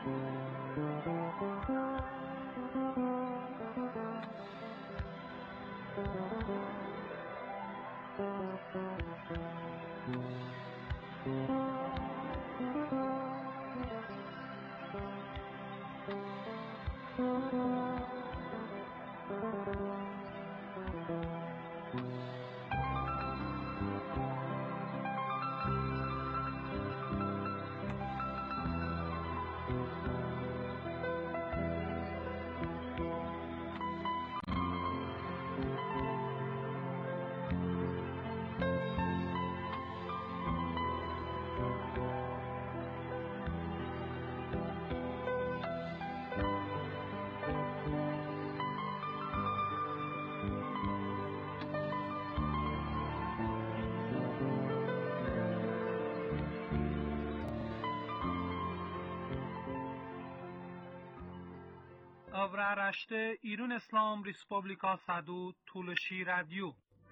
Avraaraşte İran İslam Respublika Sadu Tulshi Radio.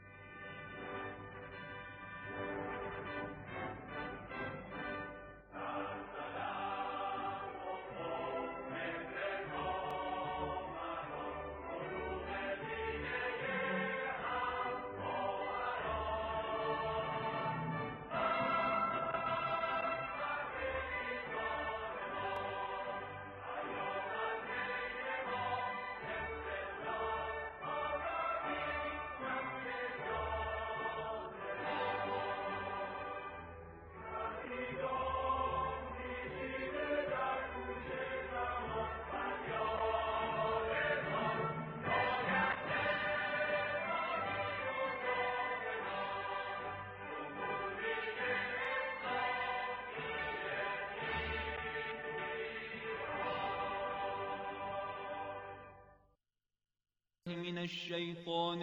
من الشيطان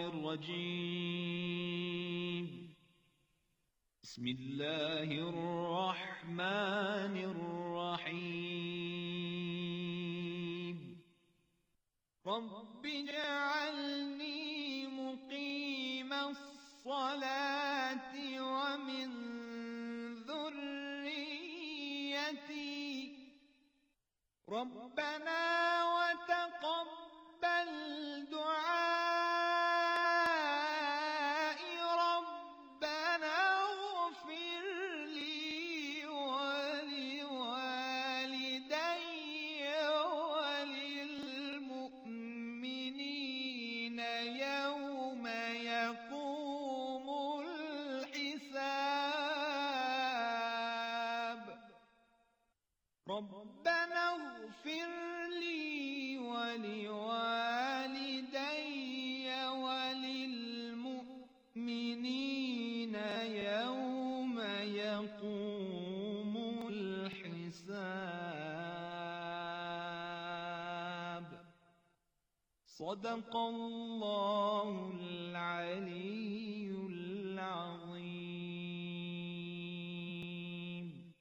الرجيم. بسم الله الرحمن الرحيم. رب اجعلني مقيم الصلاة ومن ذريتي ربنا وتقبل دعائي ربنا اغفر لي ولوالدي وللمؤمنين يوم يقوم الحساب ربنا اغفر لي ولوالدي وللمؤمنين يوم يقوم الحساب. صدق الله العلي العظيم.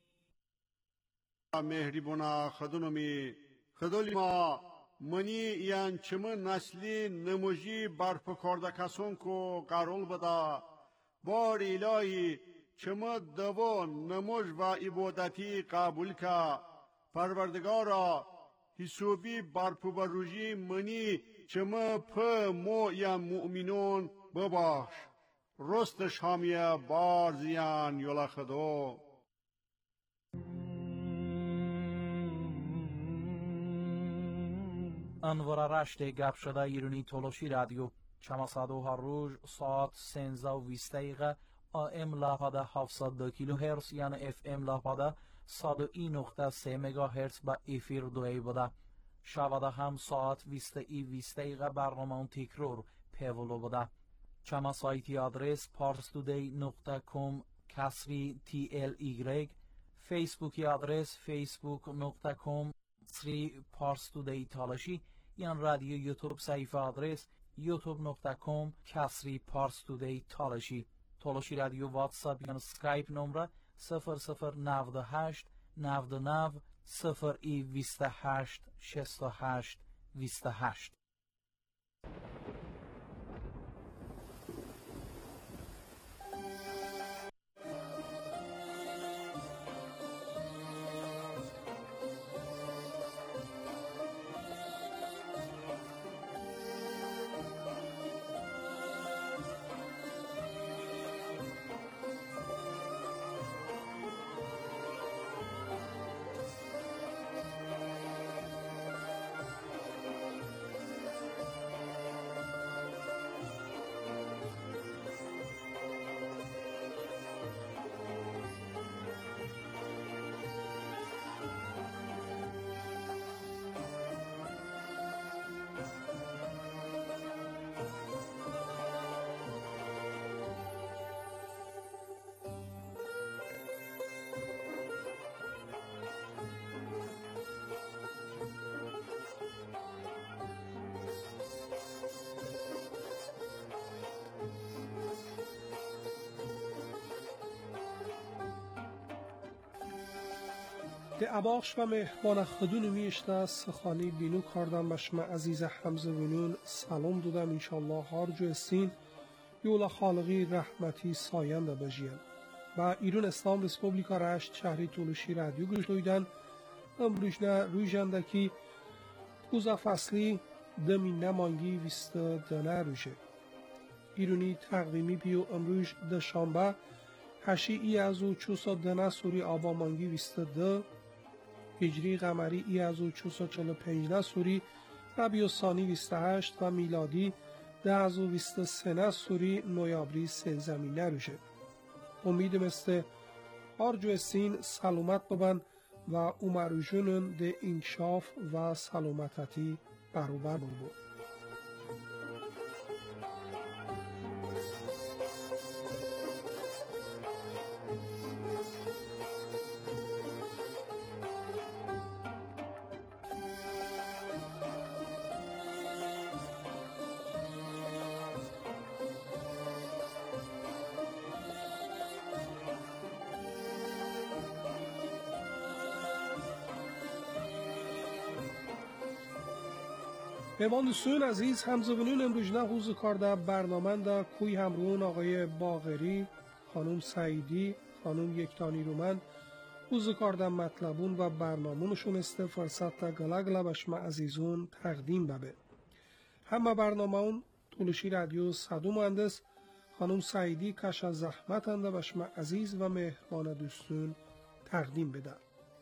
مهربونا خدونمی خدولی ما منی یان چمن نسلی نموجی برف کردکسون کو قرول بدا بار الهی چمن دو نموج و عبادتی قبول کا پروردگارا حسابی برف بروجی منی چمن پ مو یا مؤمنون بباش رست شامیه بار زیان یولا خدو. انوار رشت گپ شده ایرانی تولوشی رادیو چماسادو هر روز ساعت 13:20 AM لاپاده 702 کیلوهرتز یعنی FM لاپاده 101.3 مگاهرتز با افیر دوی بوده. شباده هم ساعت 20:20 برنامه تکرار پیولو بوده. چما سایتی آدرس parstoday.com کسری TLY فیسبوکی آدرس facebook.com parstoday تالاشی یا رادیو یوتیوب صفحه آدرس youtube.com کسری parstoday تالاشی. تالاشی رادیو واتساپ یا سکایپ نمره 0098 99 028 68 28. ده اباخش و مهمان خدون میشته سخانی بینو کردم بشم عزیز حمزه ونون سلام دادم انشالله هارجو استین یولا خالقی رحمتی ساینده بجیم و ایران اسلام رسپوبلیکا رشت شهری تولوشی رادیو گوش دویدن امروجنه رویجندکی اوزا فصلی دمی نمانگی ویست دنه روژه ایرونی تقویمی پیو امروج ده شنبه هشی ای از او 400 سوری آبامانگی ویست ده هجری قمری ای از او 445 سوری ربیع الثانی 28 و میلادی 1023 سوری نویابری سلزمینه روشه. امید مثل هارجو استین سلامت ببن و اومروجونن ده انکشاف و سلامتتی برابر بود. مهمان دوستان عزیز همزبانون امروز حضور کرده برنامه دا کوی همرون آقای باقری، خانم سعیدی، خانم یکتانی رومن حضور کرده مطلبون و برنامونشون است فرصت تا گلا بشما عزیزون تقدیم ببه. همه برنامه اون تولوشی رادیو صدو مهندس خانم سعیدی کش از زحمت انده بشما عزیز و مهمان دوستون تقدیم بده.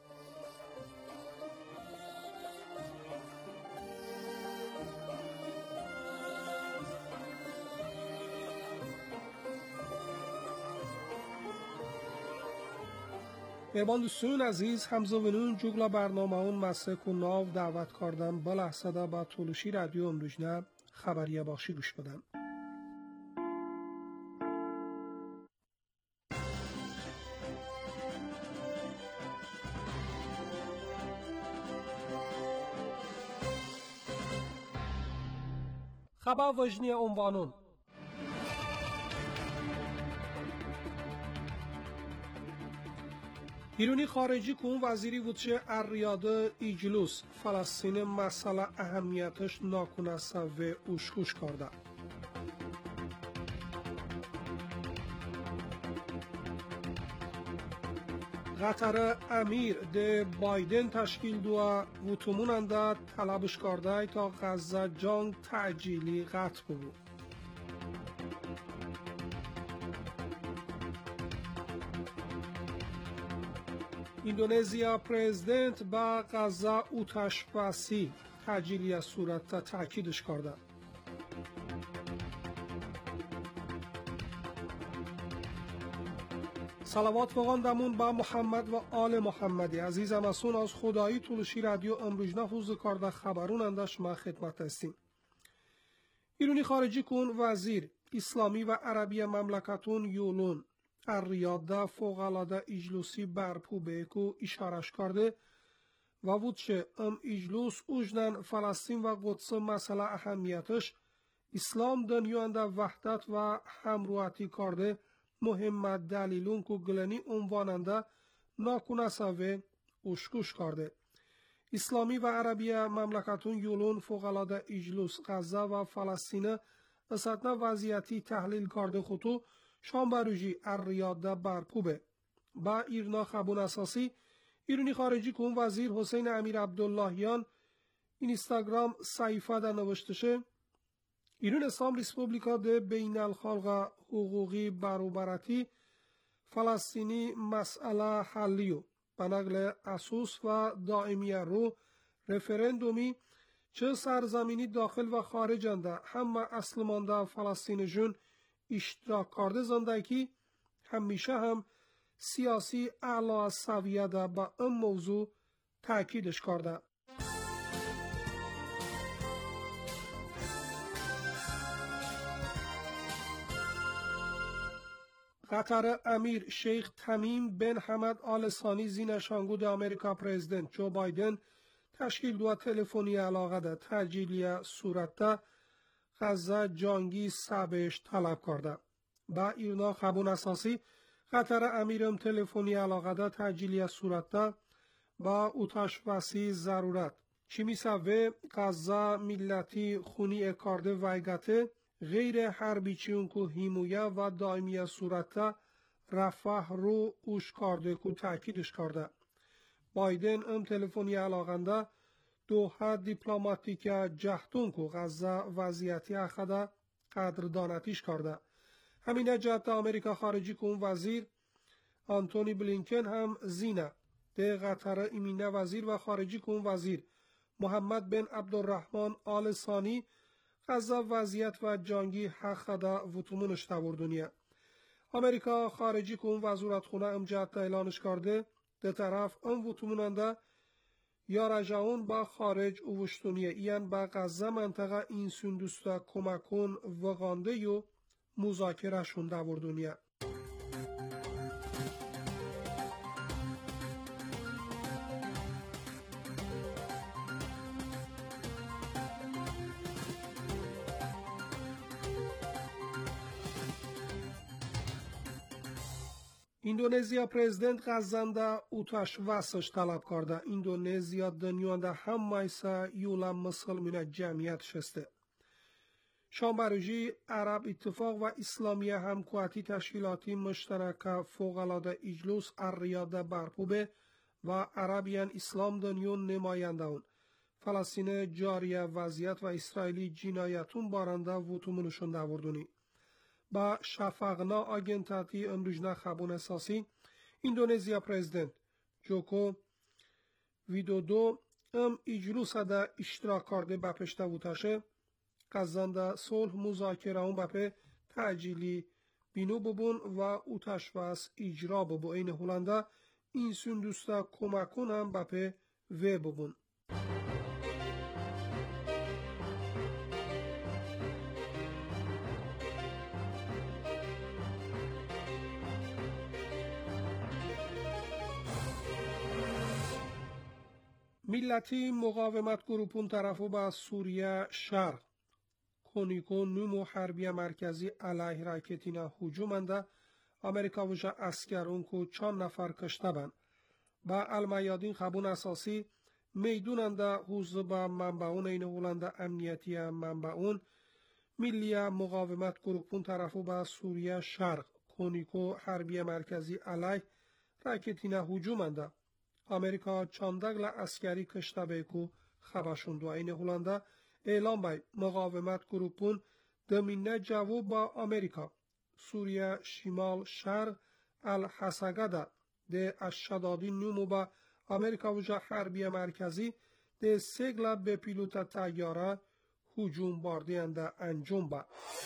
مهمان دوستان عزیز همزبانون جوگلا برنامه اون مسک و ناو دعوت کردم با لحظه دا با تولوشی رادیو امروجنه خبریه بخشی گوش بدن. خبر وجنی عنوانون ایرانی خارجی کن وزیری بودشه الریاده ایجلوس فلسطین مسئله اهمیتش ناکنسته و اوشکوش کرده. قطر امیر ده بایدن تشکیل دو وطموننده طلبش کرده تا غزه جنگ تعجیلی قطع بود. اندونزیا پرزیدنت با غزه اوتش بسی تعجیلی صورت تأکیدش کرده. صلوات بخواندمون با محمد و آل محمدی عزیزم اسون از خدایی تولوشی رادیو امروجنه حوزه کرده خبرون اندش ما خدمت هستیم. ایرانی خارجی کن وزیر اسلامی و عربی مملکتون یولون الریاده فوق‌العاده اجلوسی برپو بهکو اشارش کرده و وودشه اجلوس اوجنن فلسطین و قدس مسئله اهمیتش اسلام دنیانده وحدت و همروحتی کرده مهم دلیلون که گلنی عنواننده ناکنسه و اشکوش کرده. اسلامی و عربی مملکتون یولون فوق‌العاده اجلوس غزه و فلسطین اصدنا وضعیتی تحلیل کرده خودو شانبروژی الریاده برپوبه. با ایرنا خبون اساسی ایرانی خارجی کن وزیر حسین امیر عبداللهیان اینستاگرام صحیفه در نوشتشه ایران اسلام ریسپوبلیکا ده بین الخلق حقوقی برابرتی فلسطینی مسئله حلیو به نقل اسوس و دائمی رو رفرندومی چه سرزمینی داخل و خارجنده همه اسلمانده فلسطین جون اشتراک کرده زندگی همیشه هم سیاسی اعلی سویه ده با این موضوع تأکیدش کرده. قطر امیر شیخ تمیم بن حمد آل ثانی زینشانگود امریکا پرزیدنت جو بایدن تشکیل دو تلفنی علاقه ده ترجیلی صورت ده غزه جانگی سبش طلب کرده. با ایرنا خبون اساسی قطر امیرم تلفنی علاقه ده ترجیلی صورت ده با اوتاش وسی ضرورت. چی میسوه غزه ملتی خونی کارده ویگته غیر حربی چیون که هیمویه و دائمیه صورته رفح رو اوش کرده که تأکیدش کرده. بایدن ام تلفنی علاقنده دوحه دیپلماتیک جهتون که غزه وضعیتی اخده قدردانتیش کرده. همین جهت امریکا خارجی کن وزیر آنتونی بلینکن هم زینه ده قطر امینه وزیر و خارجی کن وزیر محمد بن عبدالرحمن آل ثانی غزه وضعیت و جنگی حق ده وطمونش تبردونیه. امریکا خارجی کن وزارتخونه ام جهت اعلانش کرده ده طرف ام وطموننده یا رجعون با خارج اوشتونیه ایان با غزه منطقه این سندوستا کمکون وغانده یو مذاکره شون دبردونیه. اندونزیا پرزیدنت غزنده اوتاش واسش طلب کرده. اندونزیا دنیانده هم مایسا یولا مسلمین جمعیت شسته. شنبه عرب اتفاق و اسلامی همکواتی تشکیلاتی مشترک فوق‌العاده اجلس الریاده برپوبه و عربیان اسلام دنیون نماینده اون. فلسطین جاریه وضعیت و اسرائیلی جنایتون بارنده وطمونشون دوردونی. با شفاقنا آگنتاتی امروجنا خبون اساسی اندونزیا پرزیدنت جوکو ویدودو ام اجلس ده اشتراک کرده با پشت وطاشه قزنده صلح مذاکره اون بپه تعجیلی بینو ببون و اوتاش واس اجرا ببو این هولنده این سندوستا کمکون هم بپه و ببون. ملتی مقاومت گروپون طرفو با سوریه شرق کنیکو نمو حربی مرکزی علیه راکتینا هجومنده امریکا وجه اسکرون که 4 نفر کشته بند. با المیادین خبون اساسی میدوننده حوزه با منبعون این هولنده امنیتی منبعون ملی مقاومت گروپون طرفو با سوریه شرق کنیکو حربی مرکزی علیه راکتینا هجومنده امریکا چاندگل اسکری کشته بیکو خبشوندو این هولنده اعلام بای مقاومت گروپون دمینه جواب با امریکا سوریه شمال شرق الحسگده ده اشدادی نمو با امریکا وجه حربی مرکزی ده سگل به پیلوت تیاره هجوم باردینده انجام با.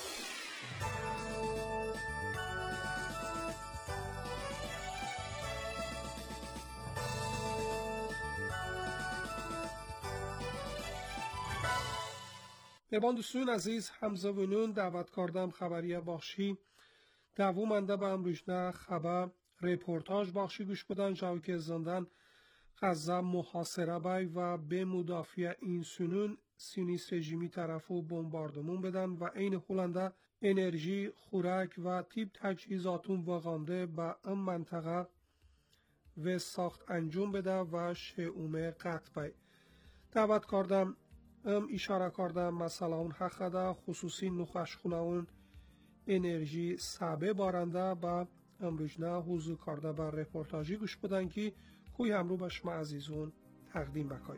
میبان دوستون عزیز همزوینون دعوت کردم خبری بخشی دوامنده به امروجنا خبر رپورتاج بخشی گوش بدن جاوی که زندن غزه محاصره بای و به مدافع این سنون سیونیست رژیمی طرفو بمباردمون بدن و این هولنده انرژی خوراک و تیپ تجهیزاتون واقعنده به این منطقه و ساخت انجام بده و شئومه قطع بای دعوت کردم اشاره کردم مثلا اون حق ده خصوصی نخشخونه اون انرژی سبه بارنده با امروجنا حضور کرده بر رپورتاجی گوش بدن که کوی همرو به شما عزیزون تقدیم بکای.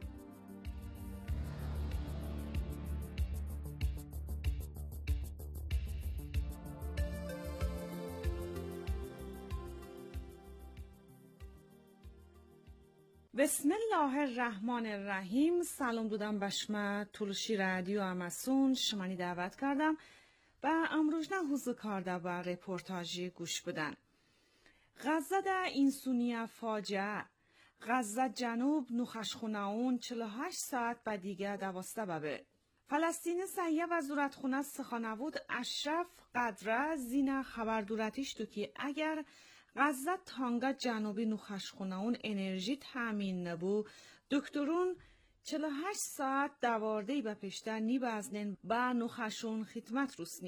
بسم الله الرحمن الرحیم. سلام دودم به شما تولشی رادیو اماسون شمانی دعوت کردم و امروجنا حضور کرده بر رپورتاجی گوش بدن. غزه ده اینسونیه فاجعه غزه جنوب نوخشخونهون 48 ساعت با دیگه دواسته ببه. فلسطین سعیه وزارتخونه سخانوود اشرف قدره زینه خبر دورتیش تو که اگر غزه تانگا جنوبی نوخشخونهون انرژی تامین نبو دکترون 48 ساعت دواردهی به پشتر نی بزنن با نوخشون خدمت روسنیه.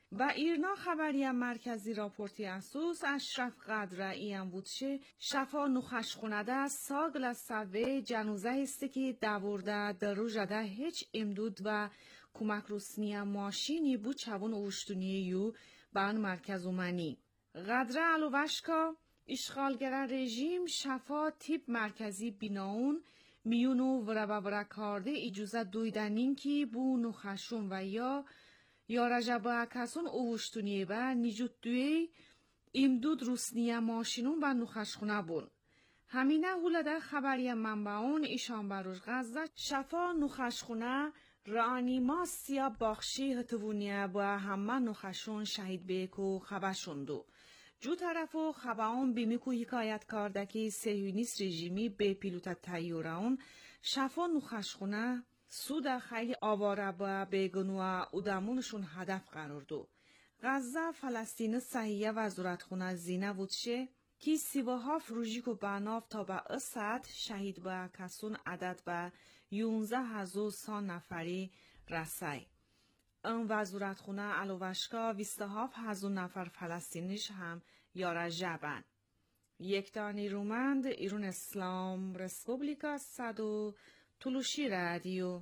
و ایرنا خبری مرکزی راپورتی اسوس اشرف قدرایی هم بود شه شفا نخش خونده ساگل سوه جنوزه است که دورده در رو جده هیچ امدود و کمک رسنی ماشینی بود چون اوشتونی یو بان مرکز اومنی. قدره علوشکا اشغالگر رژیم شفا تیپ مرکزی بیناون میونو ورا کارده اجازه دویدنین که بو نخشون و یا رجبا کسون اوشتونیه و نیجود دوی امدود روسنیه ماشینون و نخشخونه بون. همینه هولده خبری منبعون ایشان بروش غزه شفا نخشخونه رانیماسیا باخشی هتوونیه با همه نخشون شهید بیکو خبرشوندو. جو طرفو خبران بیمیکو حکایت کرده که صهیونیست رژیمی به پیلوت تیوراون شفا نخشخونه سود خیلی آواره با بیگنوه ادامونشون هدف قرار دو. غزه فلسطین صحیحه و زورتخونه زینه بودشه که 37 روژیکو بناف تا به اسد شهید با کسون عدد به 11,100 نفری رسی. این وزارتخونه علوشکا 27,000 نفر فلسطینیش هم یاره جبن. یک دانی رومند ایرون اسلام رسپوبلیکا صدو تلوشی رادیو.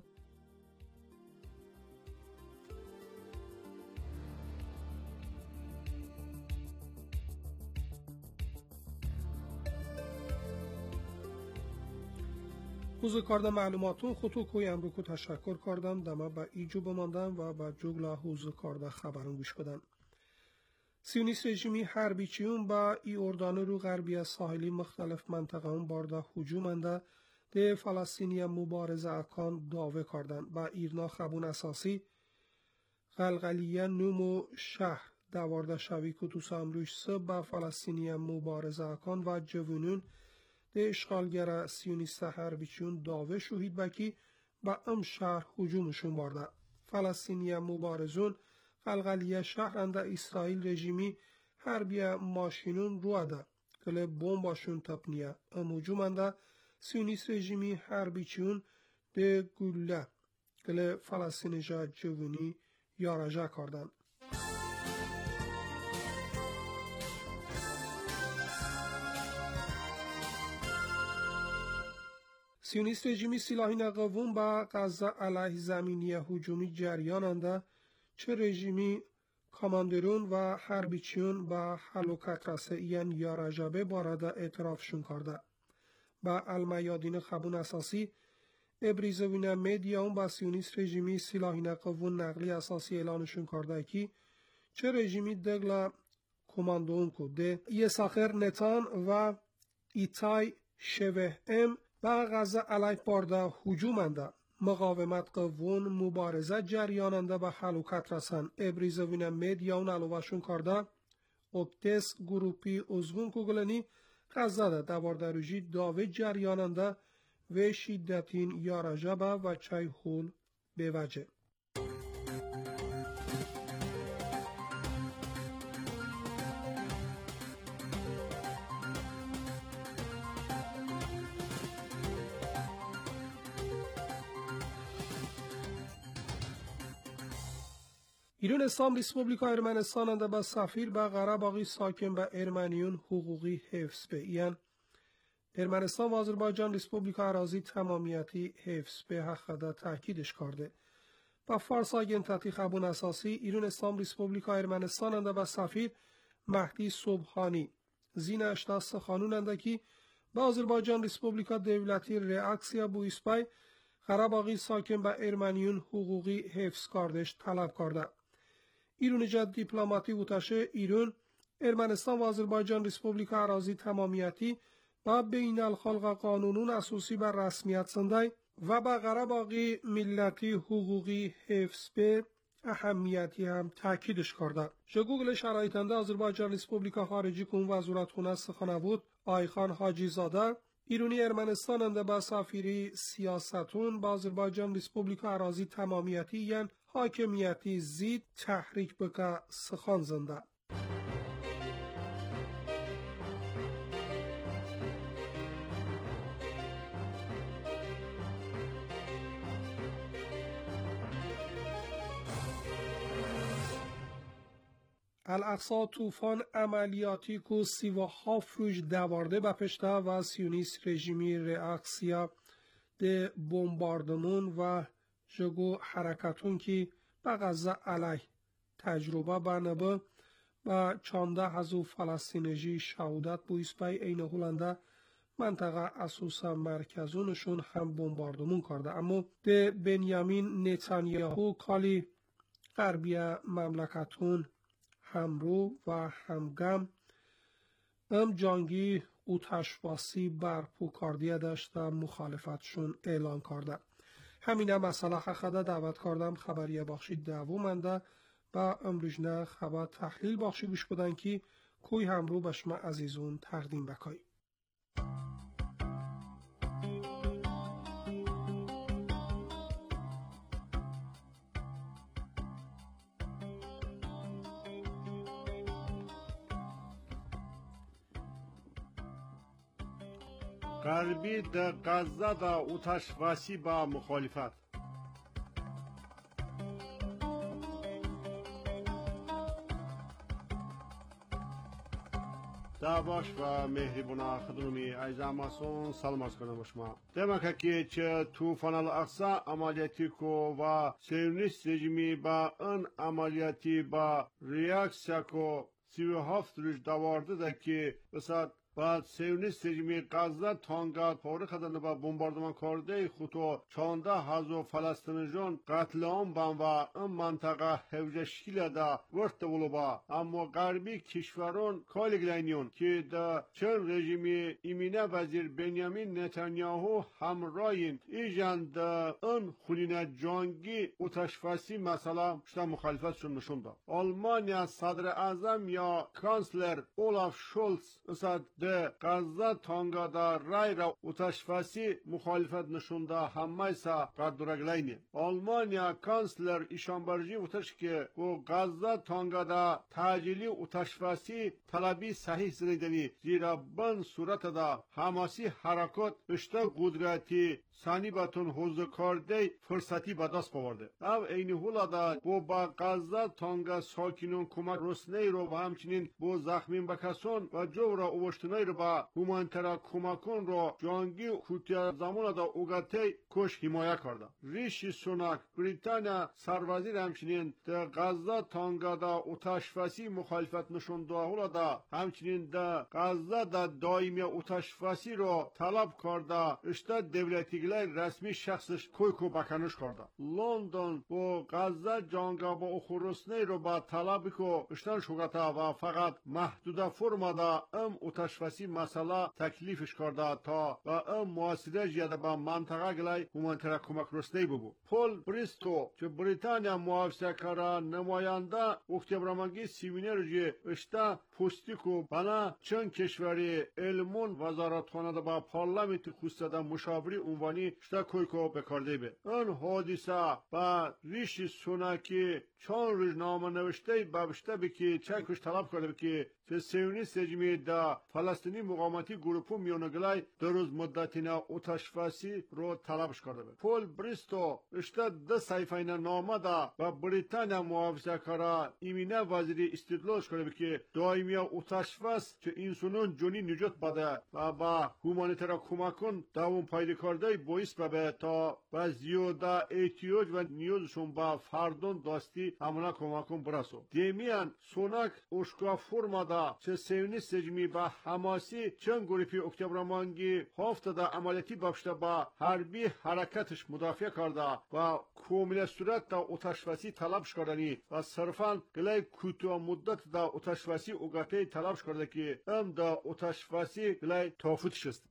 حوزه کارده معلوماتون خودتو کوی امروکو تشکر کردم دمه با ایجو بماندم و با جگلا حوزه کارده خبرون گوش بدن. سیونیست رژیمی حربیچیون با ای اردانه رو غربی ساحلی مختلف منطقه هم بارده هجوم انده ده فلسطینی مبارزه اکان داوه کردن. با ایرنا خبون اساسی غلغلیه نومو شهر دوارده شوی کتوس امروش سب با فلسطینی مبارزه اکان و جوونون ده اشغالگر سیونیست حربیچیون داوه شهید بکی با ام شهر هجومشون بارده. فلسطینی مبارزون غلغلیه شهر انده اسرائیل رژیمی حربیه ماشینون رواده کله بومباشون تپنیه. ام هجوم انده سیونیست رژیمی حربیچیون ده گوله کله فلسطین جا جوونی یارجه کردن. سیونیست رژیمی سلاحی نقوون با غزه علیه زمینی هجومی جریاننده چه رژیمی کاماندرون و حربیچیون با حلوکت رسیین یا رجبه بارده اعترافشون کرده. با المیادین خبون اساسی ابریزوین میدیاون با سیونیست رژیمی سلاحی نقوون نقلی اساسی اعلانشون کرده که چه رژیمی دگلا کماندون کده یه ساخر نتان و ایتای شوه ام با غزه علیه بارده هجومنده مقاومت قوون مبارزه جریاننده به حلوکت رسن. ابریزوین میدیاون علوشون کرده اوبتس گروپی ازغون کوگلنی غزه ده دواردروژی داوه جریاننده و شیدتین یارجه و چای هول به وجه. ایران اسلام ریسپوبلیکا ارمنستان انده با سفیر با قره‌باغی ساکن با ارمنیون حقوقی حفظ به این ارمنستان و آذربایجان ریسپوبلیکا اراضی تمامیتی حفظ به حق تاکیدش کرده. با فارس آگنتاتی خبون اساسی ایران اسلام ریسپوبلیکا ارمنستان انده با سفیر مهدی صبحانی زین اشتاس خانون انده کی با آذربایجان ریسپوبلیکا دولتی ریاکسیا بو اسپای قره‌باغی ساکن با ارمنیون حقوقی حفظ کردش طلب کرده. ایران جد دیپلماتی بوتشه ایران ارمنستان و آذربایجان ریسپوبلیکا اراضی تمامیتی با بین الخلق قانونون اساسی بر رسمیت سنده و با قره‌باغی ملتی حقوقی حفظ به اهمیتی هم تاکیدش کرده. جگوگل شرایطنده آذربایجان ریسپوبلیکا خارجی کن وزارتخانه سخنه بود آیخان حاجی زاده ایرانی ارمنستان انده با سفیری سیاستون با آذربایجان ریسپوبلیکا اراضی تمامیتی یعن حاکمیتی زید تحریک بکا سخن زنده. الاقصا طوفان عملیاتی کو 37 روز دوارده بپشته و سیونیست رژیمی ریاکسیا ده بمباردمون و جگو حرکتون که به غزه علی تجربه بنابه و 14,000 فلسطینی شهادت بویس بای این هولنده منطقه اساسا مرکزونشون هم بمباردمون کرده. اما ده بنیامین نتانیاهو کالی غربی مملکتون همرو و همگم جانگی او تشواسی برپو کردیه داشت و مخالفتشون اعلان کرده. همینه مسئله حقیقه دعوت کردم خبریه بخشی دومنده و امروزنه خبر تحلیل بخشی گوش بدن که کوی همرو به شما عزیزون تقدیم بکایی. غربی در غزه در آتش وسیع با مخالفت. دعواش و مهربونا خدمتی عزیزان سلام از کنم شما. دمک که چه طوفان الاقصا عملیاتی کو و سیونیست رژیمی با ان عملیاتی با ریاکسیا کو 37 روز دوارده ده که بسات بعد سیونیست رژیمی غزه تانگا پاره کردن و بمباردمان کرده خودو 14,000 فلسطینیان قتل عام بان و این منطقه هوجشکیل دا ورد بولو با. اما غربی کشوران کالگلینیون که دا چند رژیمی ایمینه وزیر بنیامین نتانیاهو همراهین ایجان دا این خونین جانگی آتش‌بسی مسئله شده مخالفتشون نشون داد. آلمانیا صدر اعظم یا کانسلر اولاف شولز ده غزه تانگا دا رای را آتش‌بسی مخالفت نشونده همه سا قدرگلینی. آلمانیا کانسلر ایشانبرجی وتش که و غزه تانگا دا تعجیلی آتش‌بسی طلبی صحیح زدنی زیرا بن صورت دا حماسی حرکات اشتا قدرتی سانی باتون حوزه کرده فرصتی به دست آورده. او این حالا دا با غزه تانگا ساکنون کمک رسنی رو و همچنین با زخمین بکسان و جو را اوشتنی رو با هومانیتر کمکون رو جانگی خوتیا زمان دا اوگته کش حمایه کرده. ریشی سوناک بریتانیا سروازیر همچنین در غزه تانگا دا آتش‌بسی مخالفت نشونده حالا دا همچنین در غزه دا دائمی آتش‌بسی رو طلب کرده اشتا دولتی رسمی شخصش کویکو بکنش کرده. لندن با غزه جانگا با اخورسنی رو با طلب کو اشتن شگته و فقط محدوده فرما دا آتش‌بسی مسئله تکلیفش کرده تا و مواسیده جیده با منطقه گلای هومانیتر کمک رسنی ببو. پول بریستو که بریتانیا محافظه کاره نماینده اکتبرمانگی سیمینه رو جی اشتا پستی کو بنا چند کشوری علمون وزارتخانه دا با پارلمنت خوسته دا مشاوری عنوانی شتا کویکو بکارده به. این حادثه با ریشی سوناکی چون روزنامه نوشته بابشته بکی چکش طلب کرده بکی که سیونیست رژیمی دا فلسطینی مقاومتی گروپو میونگلای در روز مدتینا آتش‌بسی رو طلبش کرده به. پول بریستو اشتا ده صحیفه نامه دا با بریتانیا محافظه کاره ایمینه وزیری استدلالش کرده بکی دائمی آتش‌بس که انسانون جونی نجات بده و با هومانیتر کمکون دوام پیدا کرده باعث به تا با زیاده احتیاج و نیازشون با فردان داستی امنا کمکون برسو. دیمیان سوناک اشکا فرما دا چه سیونیست رژیمی با حماسی چند گروپی اکتبرمانگی هفته دا عملیاتی بابشته با حربی حرکتش مدافع کرده و کامل صورت دا آتش‌بسی طلبش کردنی و صرفاً گلای کوتاه مدت دا آتش‌بسی اوگاته طلبش کرده که دا آتش‌بسی گلای توفیتش است.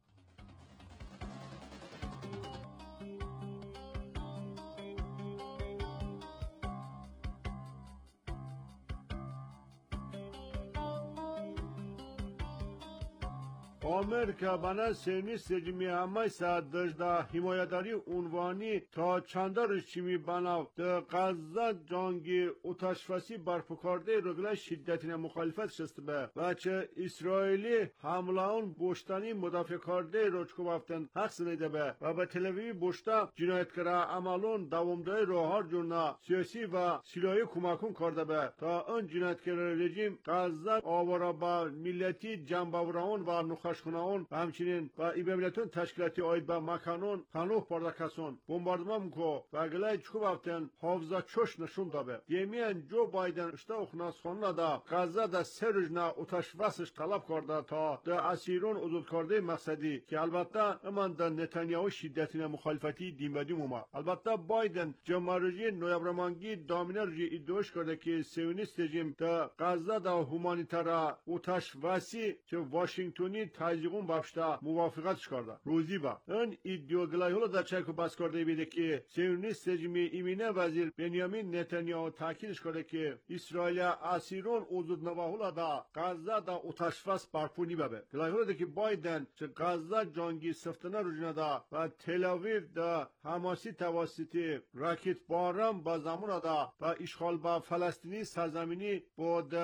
آمریکا بنا سینی سجمی همه ساعت داشته حمایتداری عنوانی تا چنده رشیمی بنا در غزه جنگی اتشفسی برپا کرده رگله شدتین مخالفت شسته به و چه اسرائیلی حمله اون بوشتنی مدافع کرده رو چکو بافتن حق سنیده به و به تلویوی بوشته جنایتکار عملون دوامداری رو هر جورنا سیاسی و سلاحی کمکون کرده به تا اون جنایتکار رژیم غزه آوارا با ملتی جنباوران و نخشخونهان و همچنین و ایبملتون تشکیلاتی آید به مکانون پنوه پردکسون بمباردمان مکو و گلای چکو بافتن حافظه چوش نشون دابه یمیان جو بایدن اشته اخناس خانه دا غزه دا سه رجنا اتش وسش طلب کرده تا دا اسیرون عدود کرده مقصدی که البته امان دا نتانیاهو شدتین مخالفتی دیمبدی موما البته بایدن جمهوری نویبرمانگی دامینه رجی ایدوش کرده که سیونیست رژیم دا غزه دا هومانیتارا اتش وسی که واشنگتونی تایزیقون بافشته موافقتش کرده روزی با این ایدئولوژی هلو در چایکو بس کرده بیده که سیونیست رژیم ایمینه وزیر بنیامین نتانیاهو تاکیدش کرده که اسرائیل اسیرون وجود نواهولا دا غزه دا اتشفس برپو نیبه گلایهولا که بایدن چه غزه جنگی سفتنه روجنه دا و تل‌آویو دا حماسی توسطی راکت بارم با زمان دا و اشغال با فلسطینی سرزمینی بود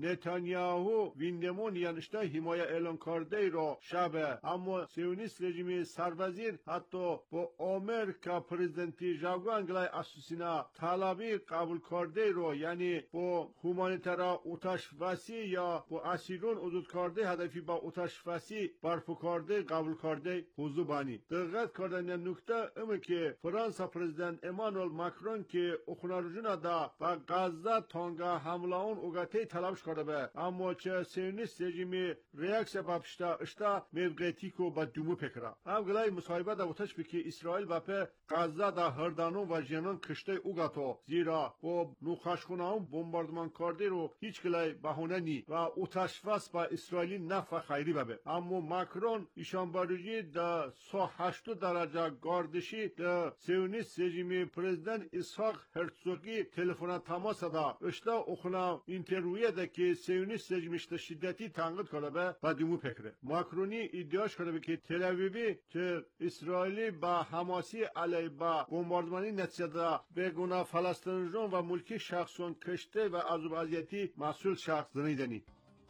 نتانیاهو ویندمون یعنیشته حمایه اعلان کرده رو شبه اما سیونیست رژیم سروزیر حتی با آمریکا پرزیدنتی ژائو انگلای اسوسینا طلبی قبول کرده رو یعنی با هومانیتارا اتش وسی یا با اسیرون حدود کرده هدفی با اتش وسی برپا کرده قبول کرده حضور بانی دقت کردن نکته اما که فرانسه پرزیدنت امانوئل ماکرون که اخنارجون دا و غزه تانگا حمله اون اوگته طلبش کرده به اما چه سیونیست رژیمی ریاکس بابشتا اشتا میوگتیکو با دومو پکرا هم گلای مصاحبه دا وتش بکی اسرائیل باپه غزه دا هردانون و جنان کشته اوگاتو زیرا با نوخشخونه‌ام بمباردمان کرده رو هیچ گلای بهونه نی و اتشفس با اسرائیلی نفع خیری ببه اما ماکرون ایشان باروجی دا 108 درجه گاردشی دا سیونیست رژیمی پرزیدنت اسحاق هرتزوگی تلفن تماس دا اشتا اخنا اینترویه دا که سیونیست رژیمش شدتی تنقید کرده به و دیمو پکره ماکرونی ادعاش کرده که تل‌آویوی که اسرائیلی با حماسی علی با بمباردمانی نتیجه دا بگونه فلسطینیان و ملکی شخصون کشته و عذاب اذیتی مسئول شخص زنیدنی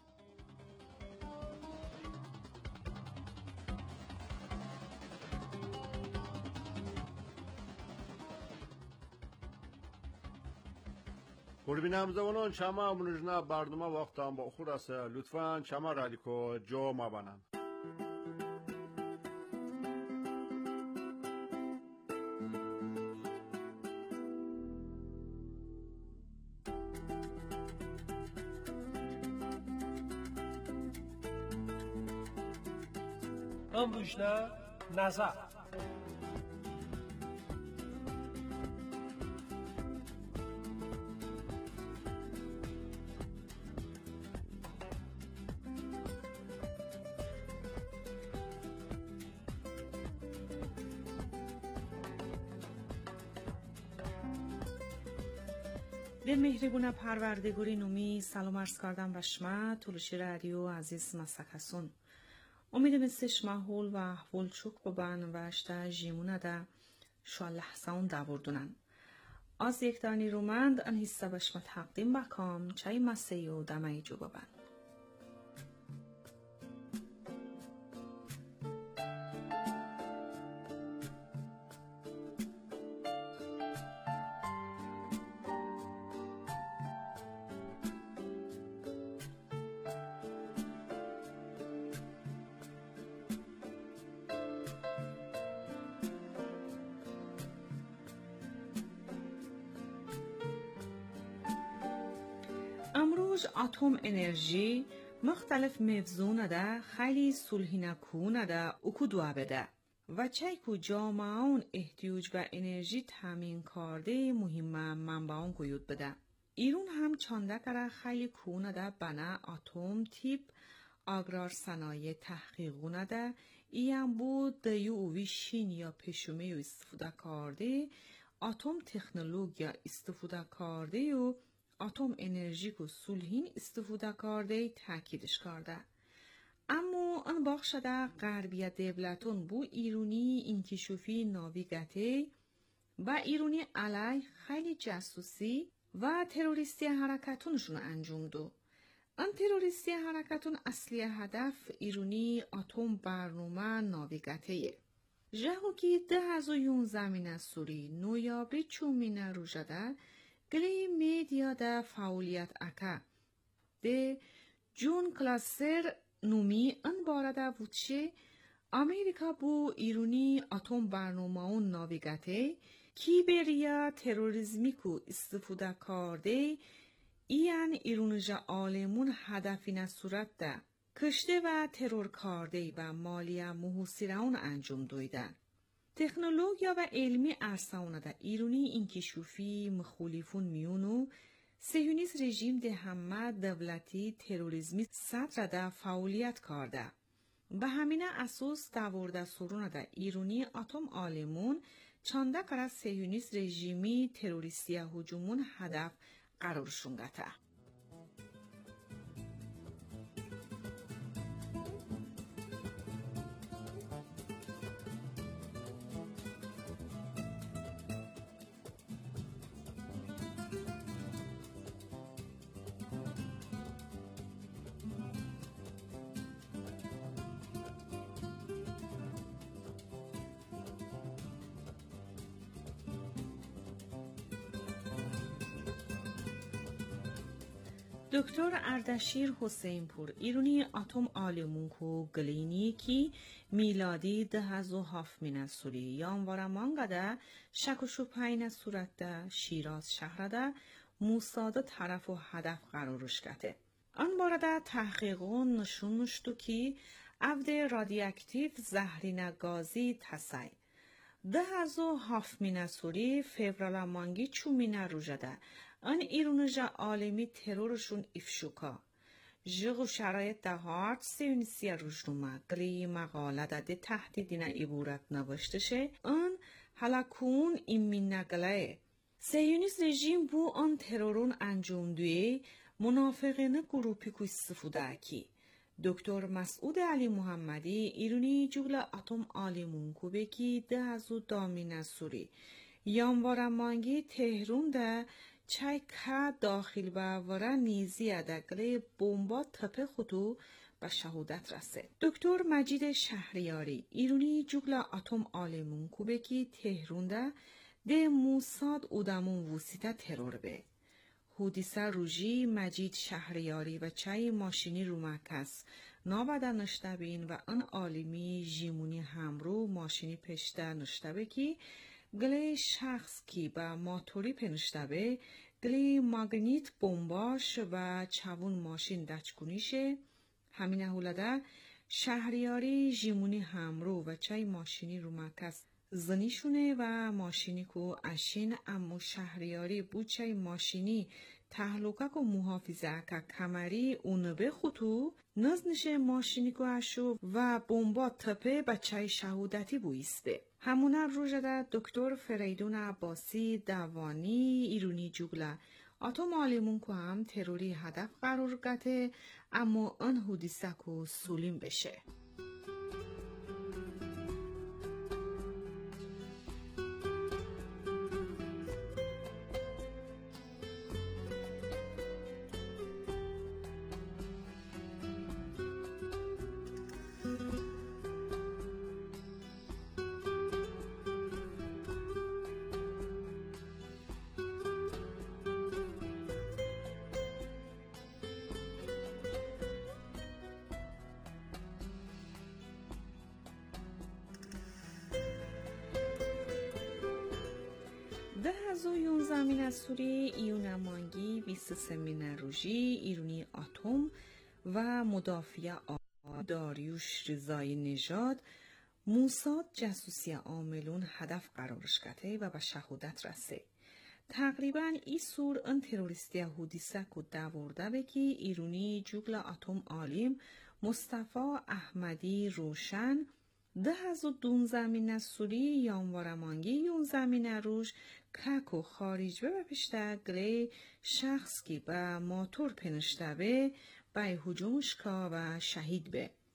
قربینم زبانان شما امروزنا برنامه وقتم با خود است لطفاً شما رادیکو جو ما بانن امروزنا نظر به مهربون پروردگاری نومی سلام عرض کردم به شما تولشی رادیو عزیز مسکسون امیدم استش محول و احوال چوک ببن و اشتا جیمونه ده شو لحظه اون داوردونن از یک دانی رومند ان حصه بشم تقدیم بکام چای مسیح و دمه جو ببن امروز اتم انرژی مختلف موضوع ده خیلی صلحی نکونه ده اکو دوا بده و چایکو جامعون احتیاج به انرژی تامین کرده مهمه منبعون گوید بده. ایرون هم چانده کرده خیلی کونه ده بنا اتم تیپ آگرار صنایع تحقیقونه ده ایم بود دیو اوی شین یا پشومه استفاده کرده اتم تکنولوژیا استفاده کرده و اتم انرژی کو صلحین استفاده کرده تاکیدش کرده. اما ان باخشده غربیه devletun bu ایرونی inkişufi navigate و ایرونی علی خیلی جاسوسی و تروریستی حرکتونشون انجام دو. ان تروریستی حرکتون اصلی هدف ایرونی اتم برنامه ناویگاتیه. جهو کی 2011 سوری نویابری چومینه روژده گلی میدیا ده فعالیت اکا. ده جون کلاسر نومی ان بارده وچه امریکا بو ایرونی اتم برنامه اون ناویگاته کیبریا تروریزمی کو استفاده کرده این ایرونجا آلمون هدفی نصورت ده کشته و ترور کرده و مالیا محوصیرون انجام دویدن. تکنولوژیا و علمی ارساونه ده ایرونی انکشوفی مخولفون میونو سیونیز رژیم ده همه دولتی تروریزمی صدر ده فعالیت کرده. به همین اساس دورده سرونه ده ایرونی اتم آلمون چانده کار سیونیز رژیمی تروریستی هجومون هدف قرار شونگته. دکتر اردشیر حسینپور ایرونی اتم آلمون کو گلینی کی میلادی 2007 سوری یانوار مانگده شکوشو پین صورت ده شیراز شهر ده موساده طرف و هدف قرارش کته. آن بارده تحقیقون نشون نشتو کی افده رادیاکتیو زهرین گازی تسای. 2007 سوری فبرال مانگی چومینه روژده آن ایرونجا عالمی ترورشون افشوکا. جغو شرایط ده هارت سیونیسی روشنومه گلی مقاله ده تهدیدی عبورت نوشتشه آن حلکون ایمین نگله. سیونیس رژیم بو آن ترورون انجام دوی منافقین گروپی کو استفاده اکی. دکتر مسعود علی محمدی ایرونی جوگل اتم آلیمون کو بکی 2010 سوری یانوار مانگی تهرون ده چای که داخل باوره نیزی ادگلی بمبا تپه خودو به شهادت رسه. دکتر مجید شهریاری ایرونی جوگل اتم آلمون کوبکی تهرون ده موساد اودمون وسیطه ترور به. حدیثه روژی مجید شهریاری و چای ماشینی رو مرکز نابده نشته بین و آن عالمی جیمونی همرو ماشینی پشته نشته بکی گلی شخص کی با ماتوری پنشته به گلی ماگنیت بمباش و چوون ماشین دچکنیشه همین اولده شهریاری جیمونی همرو و چای ماشینی رو مرکز زنیشونه و ماشینی کو اشین امو شهریاری بو چای ماشینی تحلوکه کو محافظه که کمری اونو به خودو نزنشه ماشینی کو اشو و بمبا تپه بچه شهودتی بویسته. همونه روژده دکتر فریدون عباسی دوانی ایرونی جوگله اتم آلیمون کو هم تروری هدف قرار گته اما آن حدیثه کو سولیم بشه. زمین سوری ایون مانگی 23 روژی ایرونی اتم و مدافع داریوش رضای نژاد موساد جاسوسی عاملون هدف قرارش کته و به شهادت رسه. تقریبا ای سور ان تروریستی حدیثه کو دورده بکی ایرونی جوگل اتم عالم مصطفی احمدی روشن 2012 سوری یانوار مانگی یون زمین روش که خارج به پشته گلی شخص کی با موتور پنشته به هجومش که و شهید به.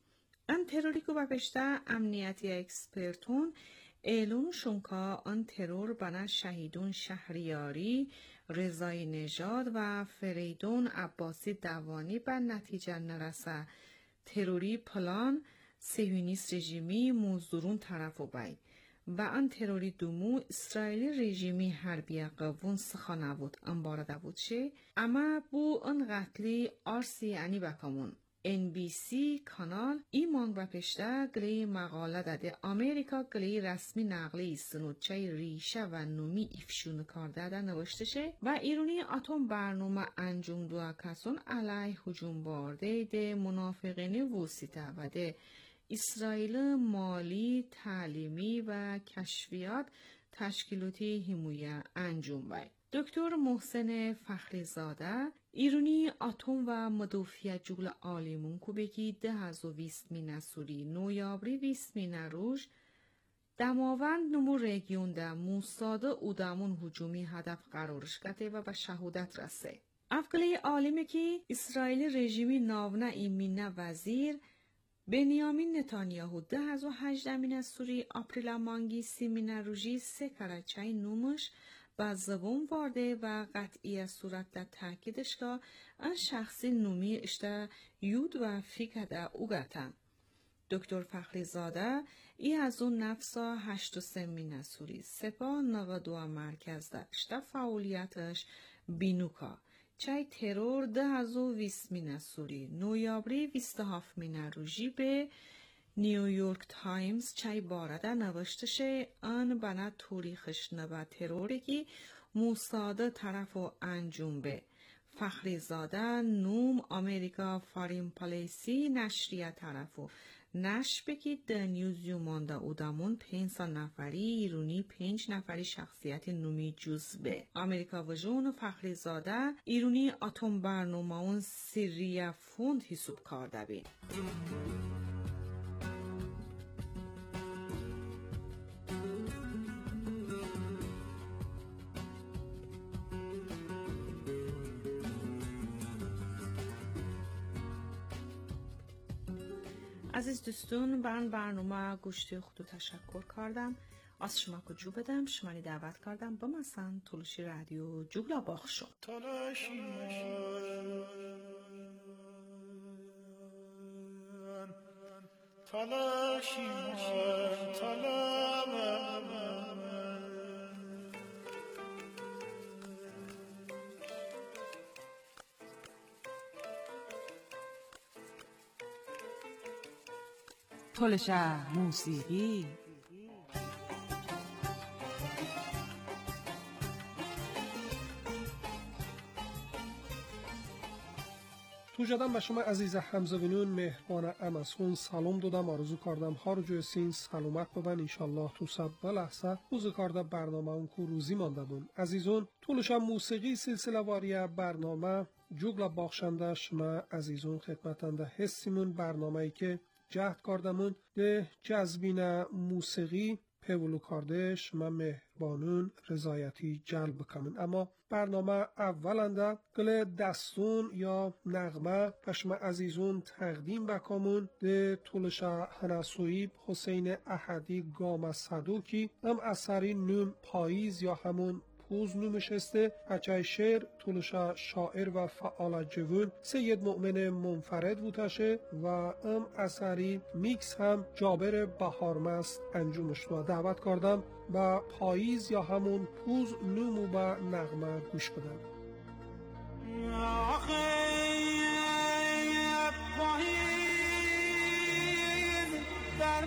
ان تروریکو بپشته امنیتی اکسپرتون اعلون شونکا ان ترور بنا شهیدون شهریاری رضای نژاد و فریدون عباسی دوانی به نتیجه نرسه تروری پلان سیونیست رژیمی مزدورون طرف و بای و آن تروری دومو اسرائیل رژیمی حربی قوون سخانه بود انبارده بود شه اما بو ان قتلی آرسی یعنی بکامون NBC کانال ایمان و پشته گلی مقاله داده امریکا گلی رسمی نقلی سنوچه ریشه و نومی افشون کرده ده نوشته شه و ایرانی اتم برنامه انجام دو کسون علیه هجوم بارده ده منافقین وسیطه و ده اسرائیل مالی تعلیمی و کشفیات تشکیلاتی حمایه انجام بای دکتر محسن فخریزاده ایرانی اتم و مدافع جغل آلیمون کو بگی 2020 نسوری نویابری 20 روش دماوند نمو رگیون ده موساده اودامون هجومی هدف قرارش کده و به شهودت رسه. افقلی عالمه که اسرائیل رژیمی ناونه ایمینه وزیر بنیامین نتانیاهو 2018 نسوری آپریل مانگی 30 روژی 3 کرچای نومش با زبون وارده و قطعی صورت در تاکیدش که ان شخصی نومی اشته یود و فکر او گتن. دکتر فخریزاده ای از اون نفسا 8 نسوری سپاه 92 مرکز داشته فعالیتش بینوکا چای ترور 2020 نسوری نویابری 27 روژی به نیویورک تایمز چای بارده نوشته شه آن بنا توریخش نبا تروری که موساده طرف و انجام به فخریزاده نوم امریکا فارین پالیسی نشریه طرف و نش بگید ده نیوزیو مانده اودامون 5 نفری ایرونی 5 نفری شخصیت نومی جز به امریکا وجون و فخریزاده ایرونی اتم برنامه اون سریه فوند حساب کرده بین عزیز دوستون برنامه گوشتی خودو تشکر کردم از شما که جو بدم شمانی دعوت کردم با مثلا تلوشی رادیو جوگلا باخشو تلشه موسیقی تو جدم به شما عزیز همزبینون مهربان امسون سلام دادم آرزو کردم هر جای سین سلامت بودن انشالله تو سب لحظه روز کارده برنامه اون که روزی مانده بون عزیزون تولشم موسیقی سلسله واریه برنامه جوگلا باخشنده شما عزیزون خدمتنده حسیمون برنامه ای که جهد کردمون ده جذبین موسیقی پولو کردش من مهربانون رضایتی جلب بکنم اما برنامه اولنده گل دستون یا نغمه پشم عزیزون تقدیم بکامون ده طولشا هنسویب حسین احدی گام صدوکی هم اثری نوم پاییز یا همون پوز نومش هسته اچای شعر طولشا شاعر و فعال جوون سید مؤمن منفرد بودشه و اثری میکس هم جابر بهارمست انجامش و دعوت کردم با پاییز یا همون پوز نومو با نغمه گوش بدم پاییز در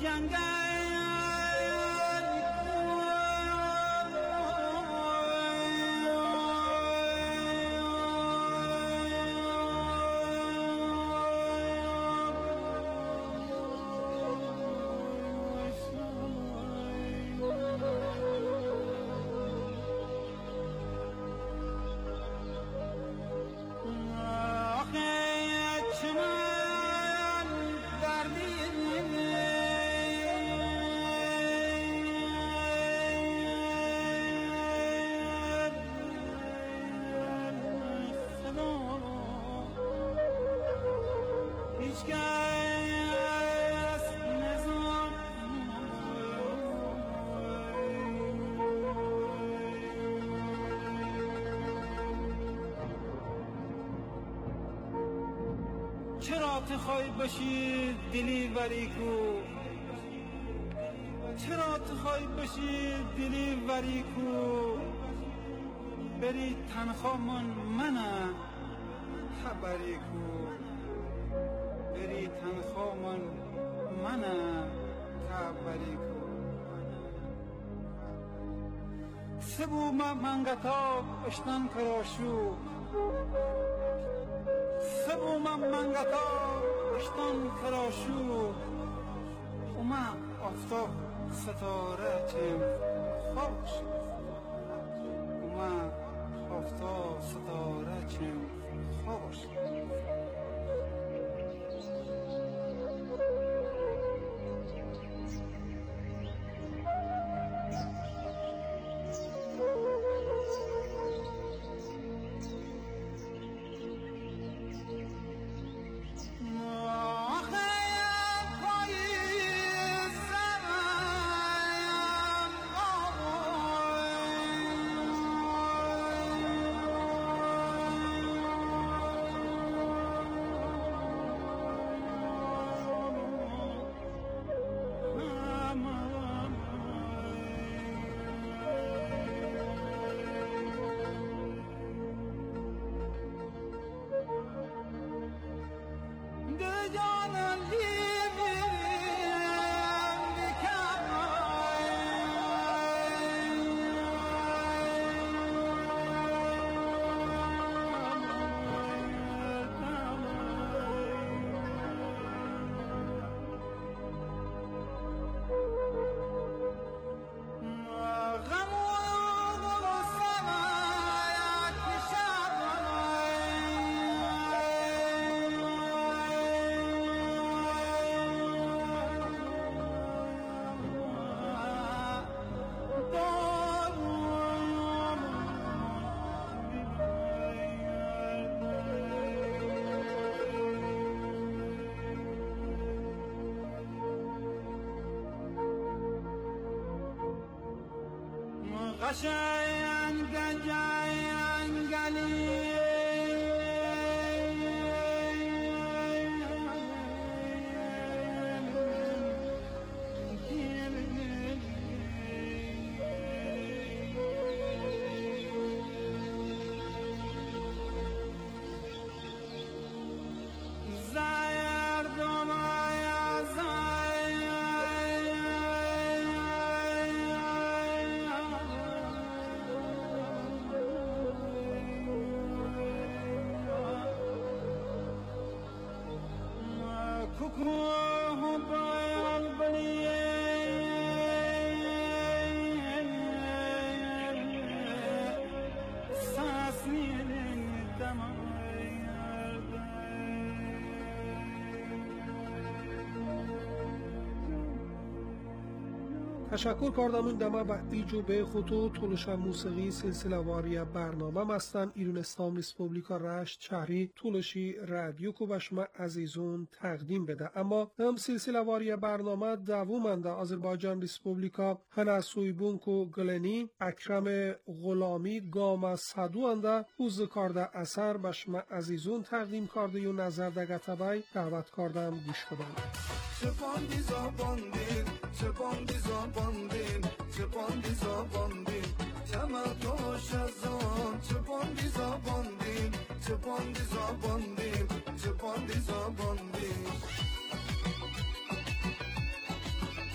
چرا تخوای باشی دلی وریکو چرا تخوای باشی دلی وریکو بری تنخوا منم خبریکو بری تنخوا منم خبریکو سبو منگتا اشتن کراشو سبو منگتا اشتن کراشو اوما آفتاب ستاره چم خوش اوما آفتاب ستاره چم خوش قشنگ جنگلی تشکر کردم دما بعدی جو به خطو طولش موسیقی سلسله واری برنامه مستن ایرونستان ریسپوبلیکا رشت شهری طولشی رادیو کو بشما عزیزون تقدیم بده. اما هم سلسله واری برنامه دوومنده آذربایجان ریسپوبلیکا هنه سویبون کو گلنی اکرم غلامی گام صدو انده اوز کارده اثر بشما عزیزون تقدیم کرده یو نظر دگه تبای دعوت کردم گوش بدن. چپاندی زباندین چپاندی زباندین چپاندی زباندین چمتو شزان چپاندی زباندین چپاندی زباندین چپاندی زباندین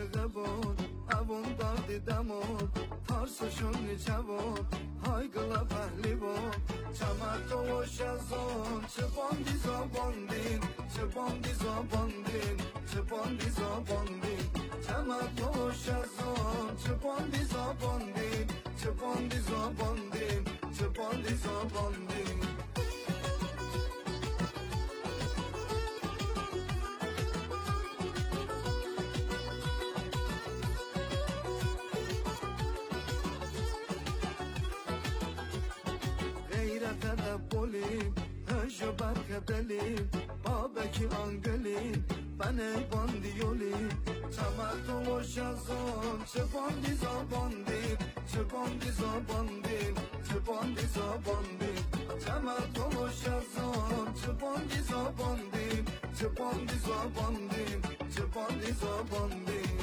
غبون اوون دادی دمون تارسشون جوان های گلا پهلیوان چمت و شزان چه باندی زاباندین چه باندی زاباندین چه باندی زاباندین چمت و شزان چه باندی زاباندین چه باندی زاباندین چه باندی زاباندین تدبولیم هجو برکدلیم بابکی انگلیم بنه باندیولیم چمت و شزان چه باندی زاباندیم چه باندی زاباندیم چه باندی زاباندیم چمت و شزان چه باندی زاباندیم چه باندی زاباندیم چه باندی زاباندیم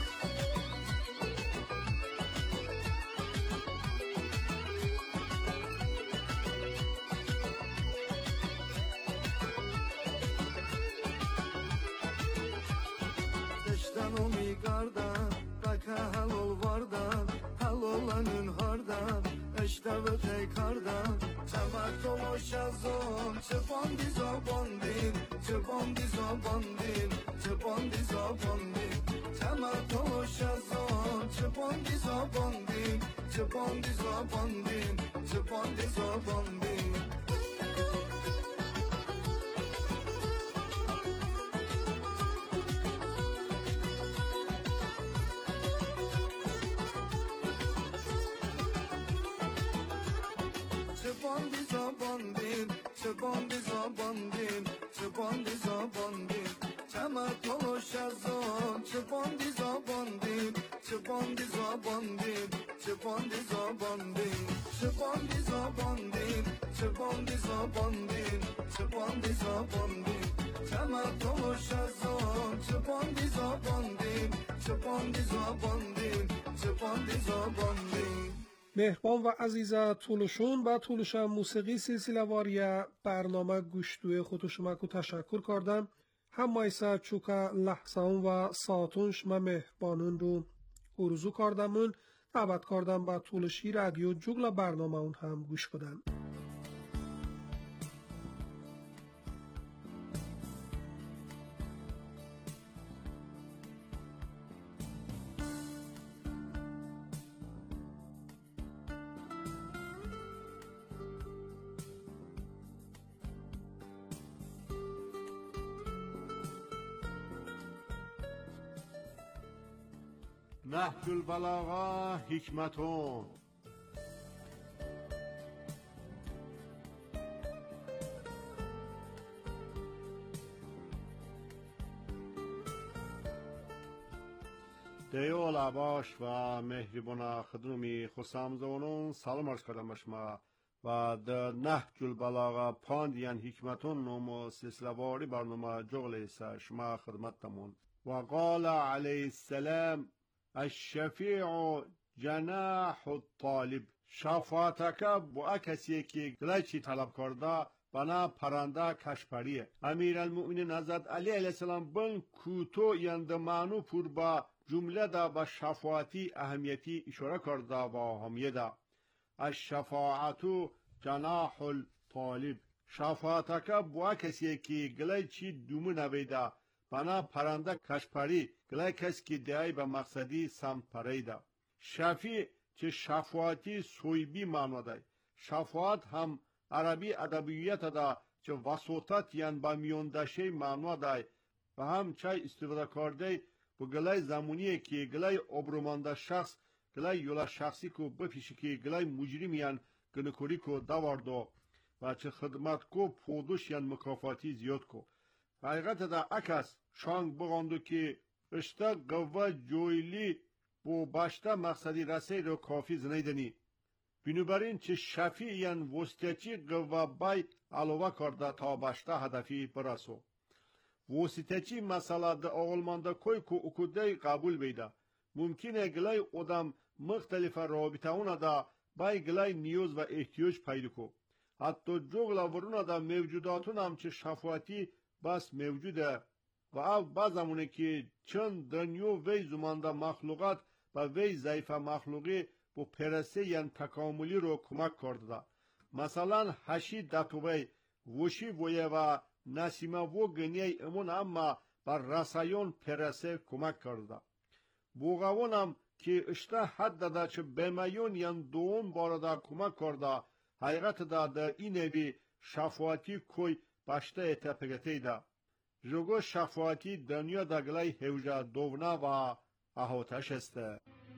اشتبه تکردم چمت و شزان چه باندی زاباندین چه باندی زاباندین چه باندی زاباندین چمت و شزان چه باندی زاباندین چه باندی زاباندین چه باندی زاباندین باندی زاباندین چه باندی زاباندین چه باندی زاباندین چمت و شزان چه باندی زاباندین چه باندی زاباندین چه باندی زاباندین چه باندی زاباندین چه باندی زاباندین چه باندی زاباندین چمت و شزان چه باندی زاباندین چه باندی زاباندین چه باندی زاباندین مهربان و عزیز طولشون و طولشم موسیقی سلسله واری برنامه گوشتوی خودشما کو تشکر کردم هم مایسا چوکا لحظان و ساعتونش ما مهربانون رو ارزو کردمون دعوت کردم با طولشی رادیو جوگل برنامه اون هم گوش کردن. نهج البلاغه حکمتون دیو لباش و مهربان خدمتی خسامزونون سلام عرض کردم به شما و در نهج البلاغه پاندیان حکمتون نوم سلسله واری برنامه جغل شما خدمتتمون و قال علیه السلام الشفیع جناح الطالب شفاعتک با کسی که گلچی طلب کرده بنا پرنده کشپریه امیرالمؤمنین حضرت علی علیه السلام بن کوتو یندمانو پور با جمله دا به شفاعتی اهمیتی اشاره کرده و اهمیه دا الشفاعت جناح الطالب شفاعتک با کسی که گلچی دومو نویده بنا پرنده کشپری گلای کسی که دعای به مقصدی سمت پریده شفیع چه شفاعتی سویبی معنا ده شفاعت هم عربی ادبیات ده چه وساطت یان با میوندشه معنا ده و هم چه استفاده کرده با گلای زمانیه که گلای ابرومانده شخص گلای یولا شخصی کو بپیشه که گلای مجرم یان گنکوری کو داوردو و چه خدمت کو پودوش یان مکافاتی زیاد کو حقیقت ده اکس شانگ بغاندو که اشتا قوه جویلی بو باشتا مقصدی رسی رو کافی زنیدنی بنابراین چه شفیع یان وسطچی قوه بای علاوه کرده تا باشتا هدفی برسو وسطچی مسئله ده آغلمانده کوی که اکوده قبول بیده ممکنه گلای ادم مختلف رابطه اونه ده بای گلای نیوز و احتیاج پیدا کو حتی جغل ورونه ده موجوداتون هم چه شفاعتی بس موجوده و او بازمونه که چند دنیا وی زمانده مخلوقات و وی ضعیف مخلوقی بو پرسه ین تکاملی رو کمک کرده. مثلا هشی دتوی وشی ویه و نسیمه و گنیه امون اما بر رسایون پرسه کمک کرده. بوغوان هم که اشته حد داده چه بمیون ین دوم بارده کمک کرده حقیقت داده این بی شفاعتی کوی باشته تپگتی ده. جگو شفاعتی دنیا دگلای هوجه دوونه و احوتش استه.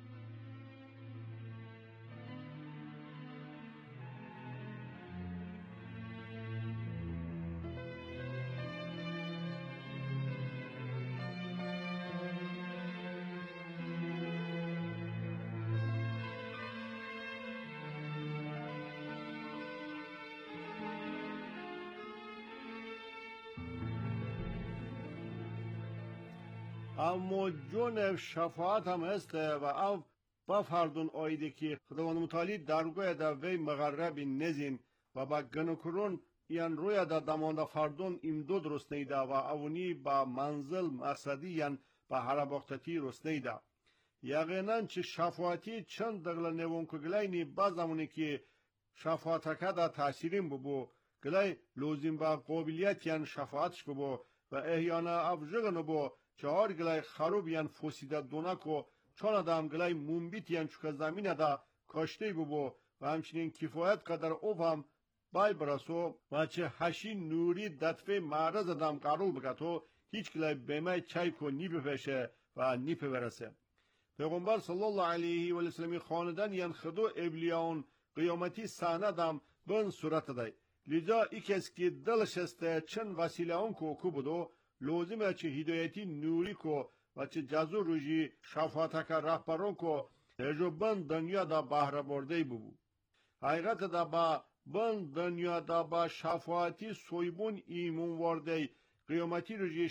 اما جون شفاعت هم هسته و او با فردون آیده که خداوند متعالی درگاه دا وی مغرب نزین و با گنکرون یان روی دا دمانده فردون امدود رسنیده و اونی با منزل مقصدی یان با حرباختتی رسنیده. یقینا چه شفاعتی چند دقل نوون که گلینی بازمونی که شفاعتکه دا تاثیرین ببو گلی لوزیم با قابلیت یان شفاعتش ببو و احیانا افجغن ببو چهار گلای خروب یان فوسیده دونکو چون آدم گلای منبیت یان چوک زمین دا کاشته ببو و همچنین کفایت قدر اوف هم بای براسو و چه هشی نوری دطفه معرض دام قرول بگتو هیچ گلای بیمه چای کو نی بپشه و نی برسه. پیغمبر صلی الله علیه و سلم خاندان یان خدو ابلیاون قیامتی صحنه دام بن صورت دای. لذا ای کس که دلش است چند وسیله اون کو بودو لازمه چه هدایتی نوری کو و چه جزو روژی شفاعت که رهبرون کو تجربه دنیا دا بهره برده ببو. حقیقت دا با بن دنیا دا با شفاعتی سویبون ایمون ورده قیامتی روژی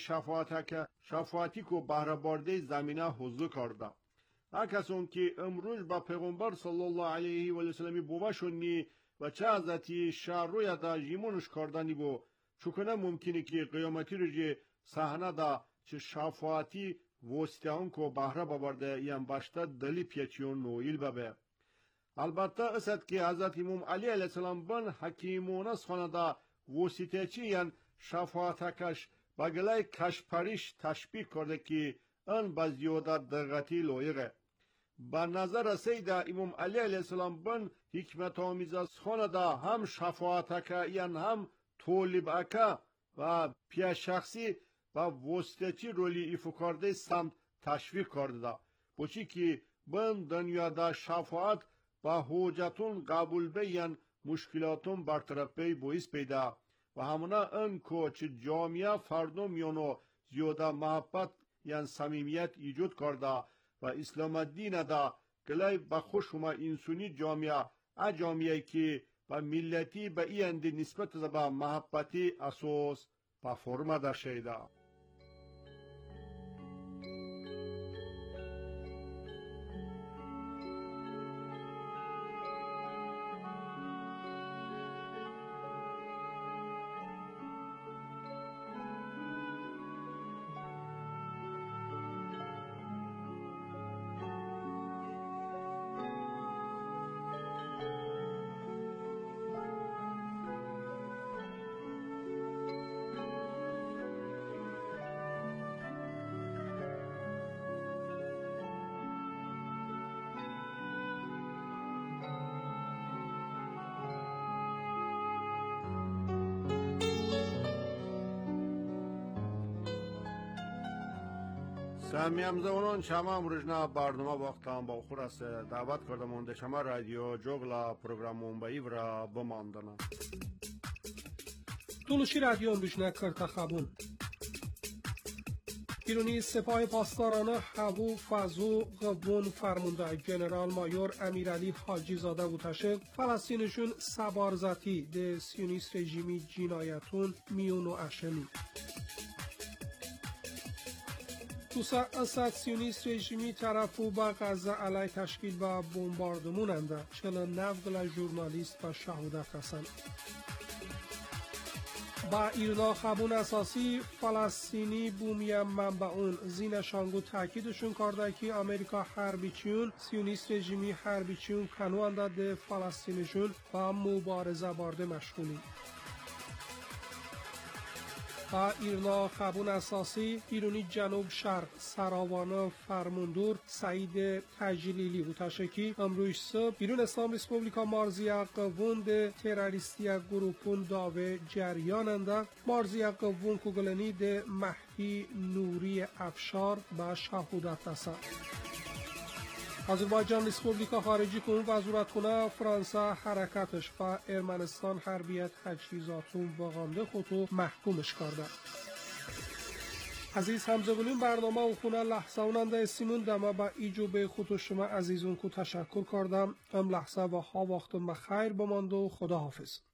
شفاعتی کو بهره برده زمینه حضور کرده. هکسون که امروز با پیغمبر صلی الله علیه و سلم بوشونی و چه ازتی شهر روی دا جیمونش کردنی بو چکنه ممکنه که قیامتی روژی صحنه دا چه شفاعتی واسطه اون کو بهره ببرده یم باشته دلی پیچیون نویل ببه. البته است که حضرت امام علی علیه السلام بن حکیمونه خانه دا واسطه چی ین شفاعتکش بگلای کشپریش تشبیه کرده که ان با زیاده دقتی لایقه. با نظر سیده امام علی علیه السلام بن حکمت آمیز خانه دا هم شفاعتک ین هم طولب اکا و پیا شخصی و واسطه‌چی رولی ایفو کرده سمت تشویق کرده. بچی که بن دنیا دا شفاعت با حجتون قبول بیان مشکلاتون برطرف بی بویس پیدا و همونا ان کو چه جامعه فردم یونو زیاده محبت یان صمیمیت ایجاد کرده و اسلام الدین دا کلای با خوشما انسانی جامعه جامعه که با ملتی با اینده نسبت با محبتی اساس با فرما در شیده. سامیم زونان شما امروزنا برنامه وقتم با خور است دعوت کردم اند شما رادیو جوگلا پروگرام منبعی را بماندن. تولوشی رادیو امروزنا کرتا خابون. ایرانی سپاه پاسداران هوو فازو قبون فرمانده جنرال مایور امیرعلی حاجی زاده بوتشه فلسطینشون سبارزاتی ده سیونیست رژیمی جنایتون میون و اشمی. توسا اسد سیونیست رژیمی طرفو با غزه علی تشکیل و بمباردمون انده 49 ژورنالیست و شهودت رسند. با ایرنا خبون اساسی فلسطینی بومیم منبعون زینشانگو تاکیدشون کرده که امریکا حربیچیون سیونیست رژیمی حربیچیون کنو انداده فلسطینشون و مبارزه بارده مشغولی. با ایرنا خبون اساسی ایرونی جنوب شرق سراوانه فرموندور سعید تجلیلی و تشکی امروز صبح ایرون اسلام ریسپوبلیکا مارزیا قوون تروریستی گروپون داوه جریاننده مارزیا قوون کوگلنی ده مهدی نوری افشار با شهودت رسد. آذربایجان ریسپوبلیکا خارجی کن وزارتخانه فرانسه حرکتش و ارمنستان حربیت تجهیزاتون واقعانده خودو محکومش کرده. عزیز همزبونین برنامه و خونه لحظه اوننده سیمون دمه با ایجوب خودو شما عزیزون کو تشکر کردم. ام لحظه و ها وقتون بخیر بماند و خدا حافظ.